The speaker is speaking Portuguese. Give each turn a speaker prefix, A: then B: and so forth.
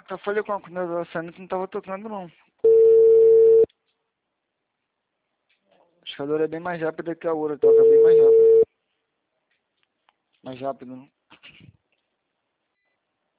A: Eu falei com a condensação que não tava tocando não. A escadora é bem mais rápida que a outra, toca bem mais rápido. Mais rápido, não?